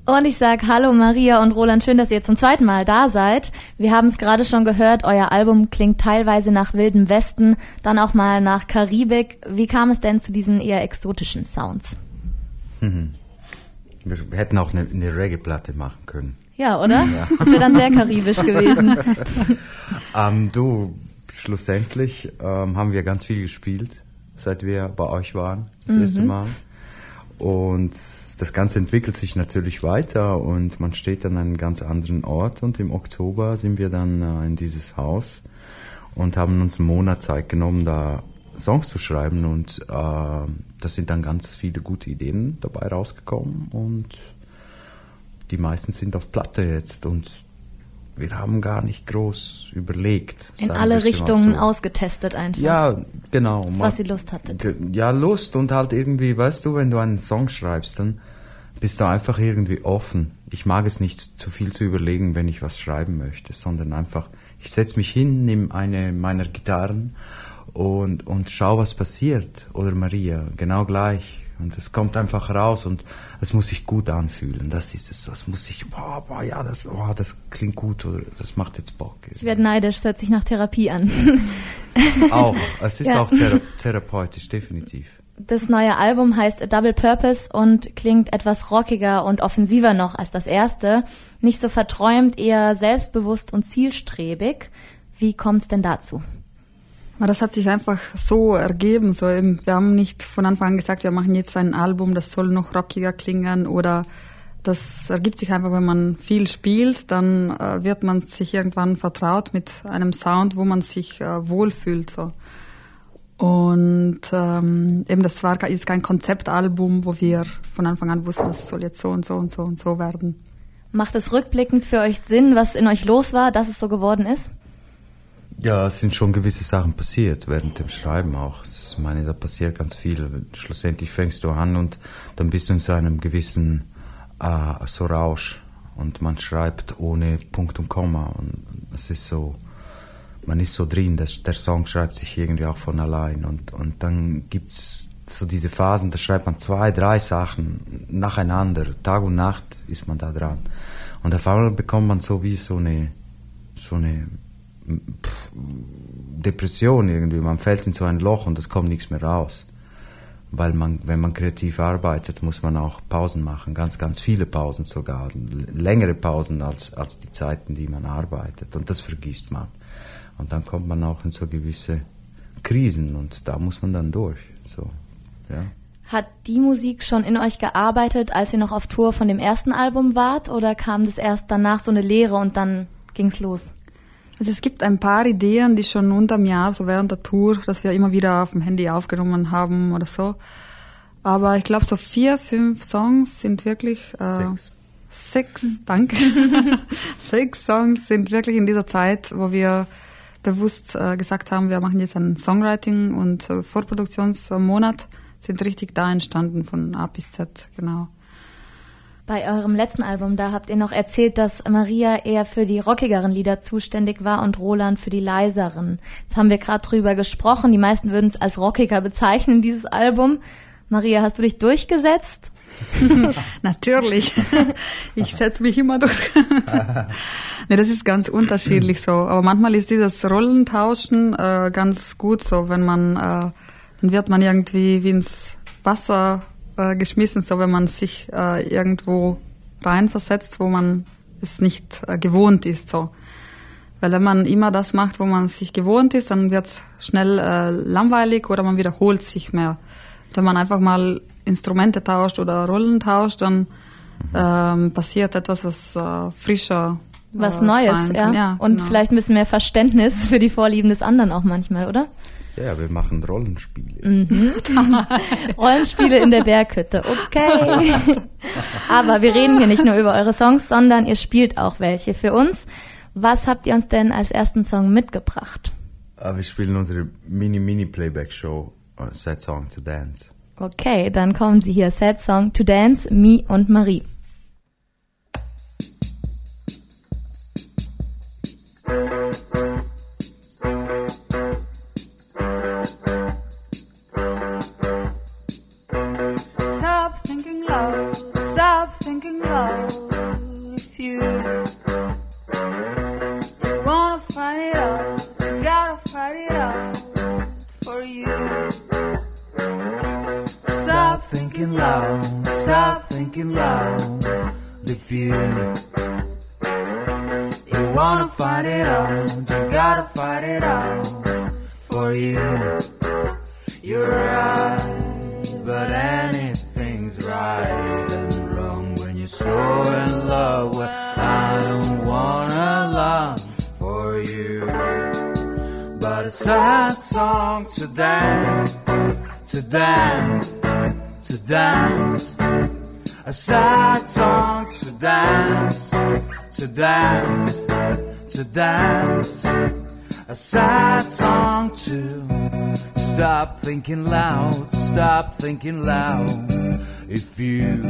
Und ich sage hallo Maria und Roland, schön, dass ihr zum zweiten Mal da seid. Wir haben es gerade schon gehört, euer Album klingt teilweise nach Wildem Westen, dann auch mal nach Karibik. Wie kam es denn zu diesen eher exotischen Sounds? Wir hätten auch eine Reggae-Platte machen können. Ja, oder? Ja. Das wäre dann sehr karibisch gewesen. Schlussendlich haben wir ganz viel gespielt, seit wir bei euch waren, das erste Mal. Und das Ganze entwickelt sich natürlich weiter und man steht an einem ganz anderen Ort. Und im Oktober sind wir dann in dieses Haus und haben uns einen Monat Zeit genommen, da Songs zu schreiben. Und da sind dann ganz viele gute Ideen dabei rausgekommen. Und die meisten sind auf Platte jetzt. Und wir haben gar nicht groß überlegt. In alle Richtungen so ausgetestet einfach. Ja, genau. Was ihr Lust hattet. Ja, Lust und halt irgendwie, weißt du, wenn du einen Song schreibst, dann bist du einfach irgendwie offen. Ich mag es nicht zu viel zu überlegen, wenn ich was schreiben möchte, sondern einfach, ich setze mich hin, nehme eine meiner Gitarren und schau, was passiert. Oder Maria, genau gleich. Und es kommt einfach raus und es muss sich gut anfühlen. Das ist es so. Es muss sich, das klingt gut oder das macht jetzt Bock. Ich werde neidisch, es hört sich nach Therapie an. Auch, es ist auch therapeutisch, definitiv. Das neue Album heißt A Double Purpose und klingt etwas rockiger und offensiver noch als das erste. Nicht so verträumt, eher selbstbewusst und zielstrebig. Wie kommt's denn dazu? Das hat sich einfach so ergeben. So, wir haben nicht von Anfang an gesagt, wir machen jetzt ein Album, das soll noch rockiger klingen oder das ergibt sich einfach, wenn man viel spielt, dann wird man sich irgendwann vertraut mit einem Sound, wo man sich wohlfühlt. So. Und eben das war jetzt kein Konzeptalbum, wo wir von Anfang an wussten, das soll jetzt so und so und so und so werden. Macht es rückblickend für euch Sinn, was in euch los war, dass es so geworden ist? Ja, es sind schon gewisse Sachen passiert, während dem Schreiben auch. Ich meine, da passiert ganz viel. Schlussendlich fängst du an und dann bist du in so einem gewissen so Rausch und man schreibt ohne Punkt und Komma und es ist so, man ist so drin, der Song schreibt sich irgendwie auch von allein und dann gibt's so diese Phasen, da schreibt man 2, 3 Sachen nacheinander, Tag und Nacht ist man da dran und auf einmal bekommt man so wie so eine Depression irgendwie, man fällt in so ein Loch und es kommt nichts mehr raus. Weil wenn man kreativ arbeitet, muss man auch Pausen machen, ganz, ganz viele Pausen sogar, längere Pausen als die Zeiten, die man arbeitet und das vergisst man. Und dann kommt man auch in so gewisse Krisen und da muss man dann durch. So, ja. Hat die Musik schon in euch gearbeitet, als ihr noch auf Tour von dem ersten Album wart oder kam das erst danach so eine Leere und dann ging's los? Also es gibt ein paar Ideen, die schon unterm Jahr, so während der Tour, dass wir immer wieder auf dem Handy aufgenommen haben oder so. Aber ich glaube, so 4, 5 Songs sind wirklich... 6, danke. 6 Songs sind wirklich in dieser Zeit, wo wir bewusst gesagt haben, wir machen jetzt einen Songwriting- und Vorproduktionsmonat, sind richtig da entstanden von A bis Z, genau. Bei eurem letzten Album, da habt ihr noch erzählt, dass Maria eher für die rockigeren Lieder zuständig war und Roland für die leiseren. Jetzt haben wir gerade drüber gesprochen, die meisten würden es als rockiger bezeichnen, dieses Album. Maria, hast du dich durchgesetzt? Natürlich. Ich setze mich immer durch. Nee, das ist ganz unterschiedlich so. Aber manchmal ist dieses Rollentauschen ganz gut so, wenn man, dann wird man irgendwie wie ins Wasser geschmissen, so wenn man sich irgendwo reinversetzt, wo man es nicht gewohnt ist. So. Weil wenn man immer das macht, wo man sich gewohnt ist, dann wird es schnell langweilig oder man wiederholt sich mehr. Wenn man einfach mal Instrumente tauscht oder Rollen tauscht, dann passiert etwas, was frischer was Neues, sein kann. Ja. Und genau. Vielleicht ein bisschen mehr Verständnis für die Vorlieben des anderen auch manchmal, oder? Ja, wir machen Rollenspiele. Mhm. Rollenspiele in der Berghütte, okay. Aber wir reden hier nicht nur über eure Songs, sondern ihr spielt auch welche für uns. Was habt ihr uns denn als ersten Song mitgebracht? Wir spielen unsere Mini-Playback-Show Sad Song to Dance. Okay, dann kommen sie hier. Sad Song to Dance, Me und Marie. Stop thinking love, stop thinking love. out if you wanna find it out. You gotta find it out for you. Stop thinking loud, stop thinking loud. If you wanna find it out, you gotta find it out for you. You're right, but anything's right and wrong when you're so in love. Well, I don't wanna love for you, but a sad song to dance, to dance, to dance. A sad song to dance, to dance, to dance. A sad song to stop thinking loud, stop thinking loud. If you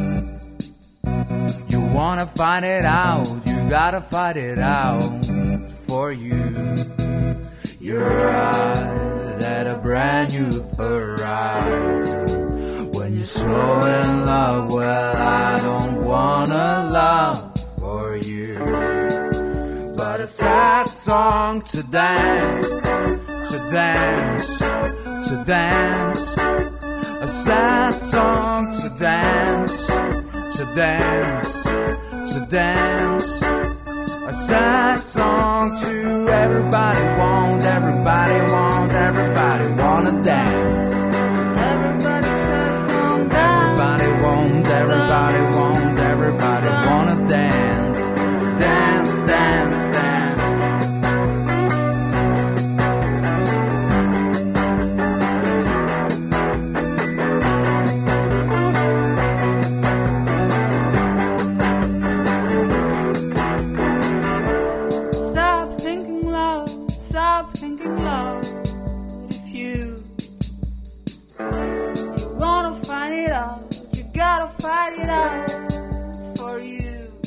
wanna find it out, you gotta find it out for you. You're right at a brand new horizon. When you're so in love, well, I don't wanna love for you, but a sad song to dance, to dance, to dance. A sad song to dance, to dance, to dance. A sad song to everybody want, everybody want, everybody wanna dance. Everybody wants, everybody wanna dance, dance, dance, dance. Stop thinking loud, stop thinking loud. If you wanna find it out, gotta fight it out for you.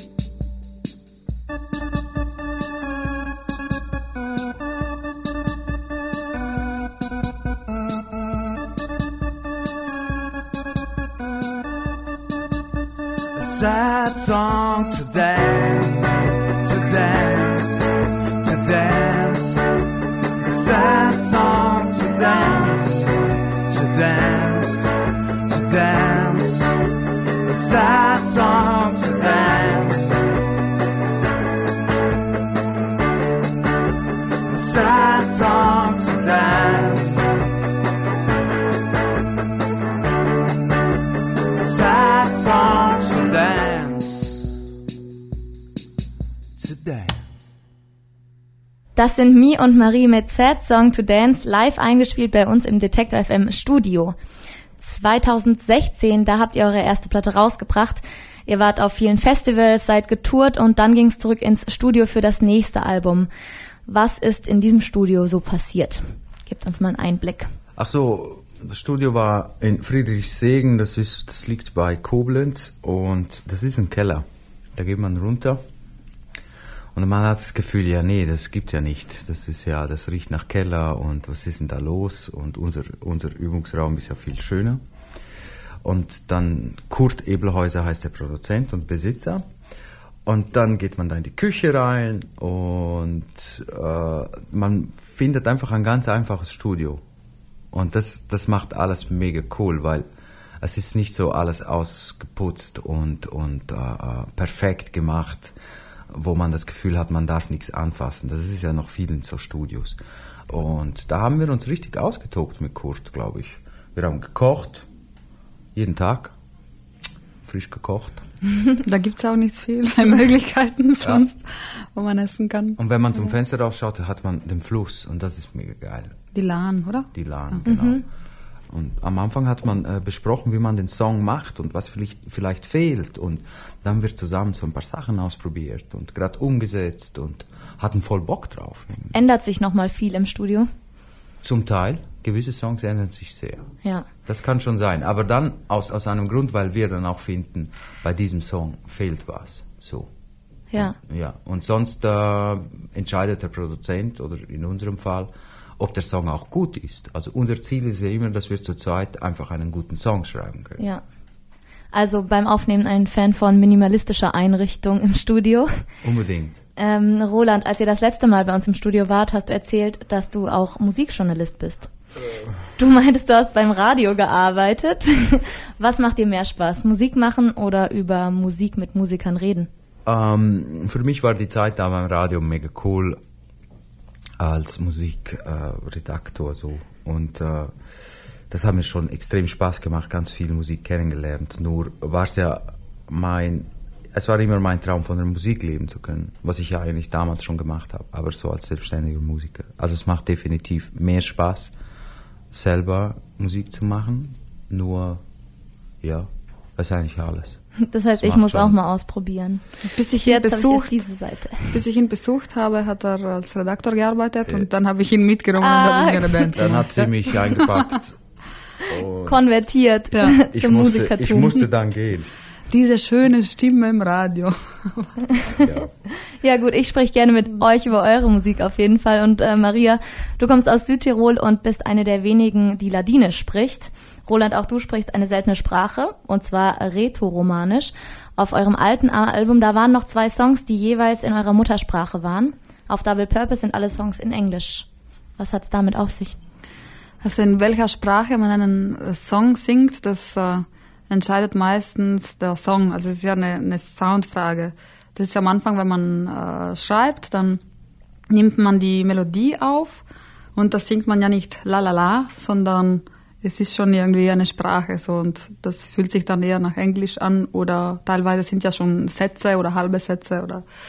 A sad song to dance, to dance, to dance. A sad song to dance, to dance, to dance. A sad song to dance, a sad song to dance, a sad song to dance, to dance. Das sind Mi und Marie mit Sad Song to Dance live eingespielt bei uns im Detektor FM Studio. 2016, da habt ihr eure erste Platte rausgebracht. Ihr wart auf vielen Festivals, seid getourt und dann ging's zurück ins Studio für das nächste Album. Was ist in diesem Studio so passiert? Gebt uns mal einen Einblick. Ach so, das Studio war in Friedrichshagen, das liegt bei Koblenz und das ist ein Keller. Da geht man runter und man hat das Gefühl, ja nee, das gibt's ja nicht. Das riecht nach Keller und was ist denn da los? Und unser Übungsraum ist ja viel schöner. Und dann Kurt Ebelhäuser heißt der Produzent und Besitzer. Und dann geht man da in die Küche rein und man findet einfach ein ganz einfaches Studio. Und das macht alles mega cool, weil es ist nicht so alles ausgeputzt und perfekt gemacht, wo man das Gefühl hat, man darf nichts anfassen. Das ist ja noch viel in so Studios. Und da haben wir uns richtig ausgetobt mit Kurt, glaube ich. Wir haben gekocht, jeden Tag, frisch gekocht. Da gibt's auch nicht viele Möglichkeiten sonst, wo man essen kann. Und wenn man zum Fenster rausschaut, hat man den Fluss und das ist mega geil. Die Lahn, oder? Die Lahn, genau. Und am Anfang hat man besprochen, wie man den Song macht und was vielleicht fehlt. Und dann haben wir zusammen so ein paar Sachen ausprobiert und gerade umgesetzt und hatten voll Bock drauf. Ändert sich nochmal viel im Studio? Zum Teil. Gewisse Songs ändern sich sehr. Ja. Das kann schon sein. Aber dann aus einem Grund, weil wir dann auch finden, bei diesem Song fehlt was. So. Ja. Ja. Und sonst entscheidet der Produzent oder in unserem Fall, ob der Song auch gut ist. Also unser Ziel ist ja immer, dass wir zu zweit einfach einen guten Song schreiben können. Ja. Also beim Aufnehmen ein Fan von minimalistischer Einrichtung im Studio. Unbedingt. Roland, als ihr das letzte Mal bei uns im Studio wart, hast du erzählt, dass du auch Musikjournalist bist. Du meintest, du hast beim Radio gearbeitet. Was macht dir mehr Spaß? Musik machen oder über Musik mit Musikern reden? Für mich war die Zeit da beim Radio mega cool als Musikredaktor so. Und das hat mir schon extrem Spaß gemacht, ganz viel Musik kennengelernt. Nur war es ja es war immer mein Traum, von der Musik leben zu können, was ich ja eigentlich damals schon gemacht habe, aber so als selbstständiger Musiker. Also es macht definitiv mehr Spaß, selber Musik zu machen, nur, ja, das ist eigentlich alles. Das heißt, ich muss auch mal ausprobieren. Bis ich ihn besucht habe, hat er als Redakteur gearbeitet und dann habe ich ihn mitgenommen und habe ihn eine Band gemacht. Dann hat sie mich eingepackt. Konvertiert zum Musikertum. Ich musste dann gehen. Diese schöne Stimme im Radio. Ja gut, ich spreche gerne mit euch über eure Musik auf jeden Fall. Und Maria, du kommst aus Südtirol und bist eine der wenigen, die Ladinisch spricht. Roland, auch du sprichst eine seltene Sprache, und zwar Rätoromanisch. Auf eurem alten Album, da waren noch 2 Songs, die jeweils in eurer Muttersprache waren. Auf Double Purpose sind alle Songs in Englisch. Was hat's damit auf sich? Also in welcher Sprache man einen Song singt, das entscheidet meistens der Song. Also es ist ja eine Soundfrage. Das ist ja am Anfang, wenn man schreibt, dann nimmt man die Melodie auf und das singt man ja nicht la la la, sondern es ist schon irgendwie eine Sprache so, und das fühlt sich dann eher nach Englisch an, oder teilweise sind ja schon Sätze oder halbe Sätze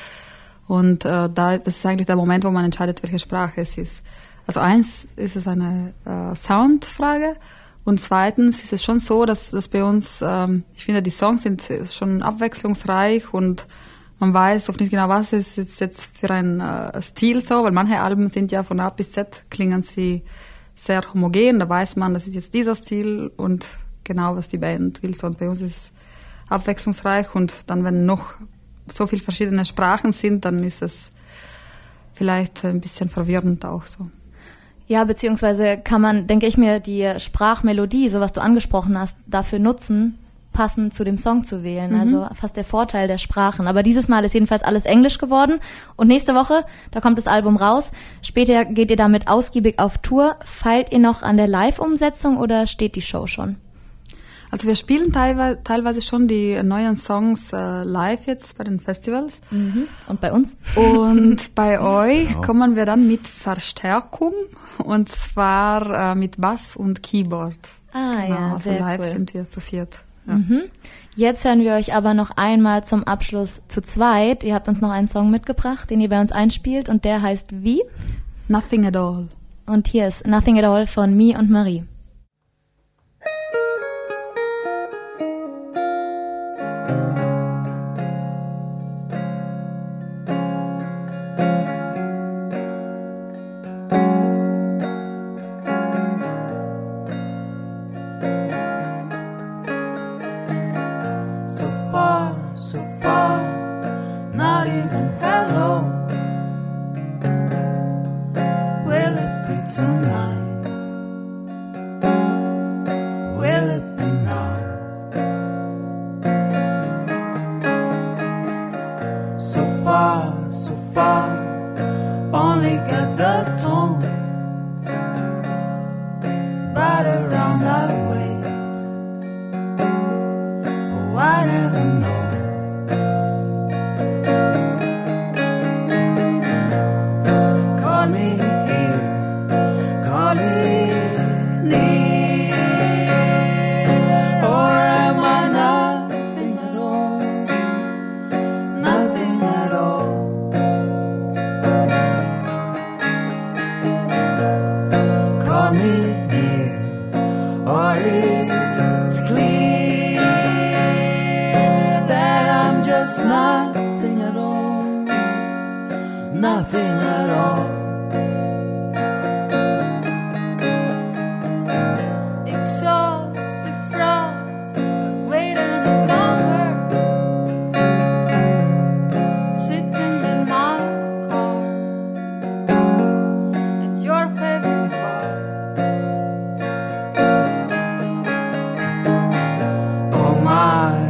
und das ist eigentlich der Moment, wo man entscheidet, welche Sprache es ist. Also eins ist es eine Soundfrage. Und zweitens ist es schon so, dass bei uns, ich finde, die Songs sind schon abwechslungsreich und man weiß oft nicht genau, was ist jetzt für ein Stil so, weil manche Alben sind ja von A bis Z, klingen sie sehr homogen, da weiß man, das ist jetzt dieser Stil und genau, was die Band will. So, und bei uns ist es abwechslungsreich, und dann, wenn noch so viele verschiedene Sprachen sind, dann ist es vielleicht ein bisschen verwirrend auch so. Ja, beziehungsweise kann man, denke ich mir, die Sprachmelodie, so was du angesprochen hast, dafür nutzen, passend zu dem Song zu wählen. Also fast der Vorteil der Sprachen. Aber dieses Mal ist jedenfalls alles Englisch geworden. Und nächste Woche, da kommt das Album raus. Später geht ihr damit ausgiebig auf Tour. Feilt ihr noch an der Live-Umsetzung oder steht die Show schon? Also wir spielen teilweise schon die neuen Songs live jetzt bei den Festivals. Und bei uns? Und bei euch kommen wir dann mit Verstärkung, und zwar mit Bass und Keyboard. Ja, also sehr live cool. sind wir zu 4. Ja. Jetzt hören wir euch aber noch einmal zum Abschluss zu zweit. Ihr habt uns noch einen Song mitgebracht, den ihr bei uns einspielt, und der heißt wie? Nothing at All. Und hier ist Nothing at All von Mi und Marie. So far, not even hello. Will it be tonight? Will it be now? So far, only got the tone. But around I wait. Oh, I never know. Call me here, call me near. Or am I nothing at all? Nothing at all. Call me near, or it's clear that I'm just nothing at all. Nothing at all. Exhaust the frost, but wait any longer. Sitting in my car at your favorite bar. Oh my.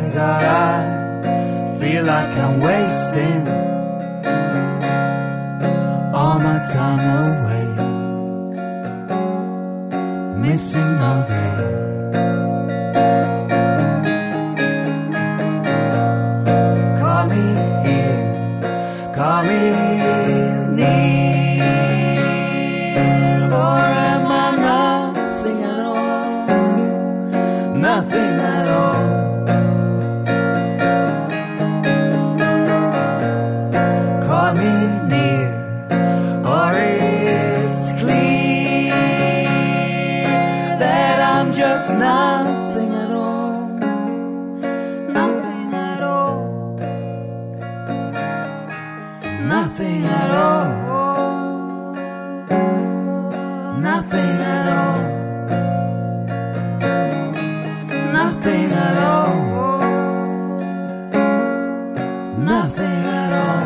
like I'm wasting all my time away, missing all day. Call me here, call me near, or am I nothing at all? Nothing at all. Call me near, or it's clear that I'm just nothing at all. Nothing at all. Nothing at all. Nothing at all. Nothing at all. Nothing at all.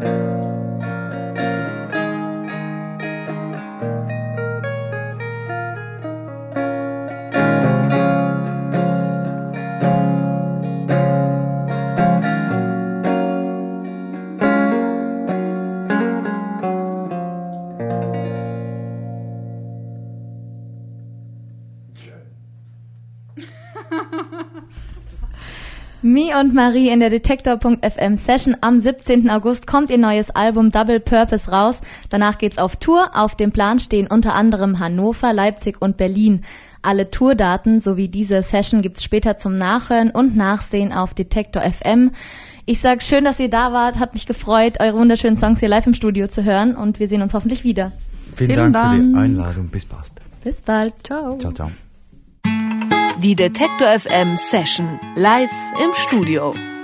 Mi und Marie in der Detektor.fm Session. Am 17. August kommt ihr neues Album Double Purpose raus. Danach geht's auf Tour. Auf dem Plan stehen unter anderem Hannover, Leipzig und Berlin. Alle Tourdaten sowie diese Session gibt's später zum Nachhören und Nachsehen auf Detektor FM. Ich sag schön, dass ihr da wart. Hat mich gefreut, eure wunderschönen Songs hier live im Studio zu hören. Und wir sehen uns hoffentlich wieder. Vielen Dank für die Einladung. Bis bald. Bis bald. Ciao. Ciao, ciao. Die Detektor FM Session live im Studio.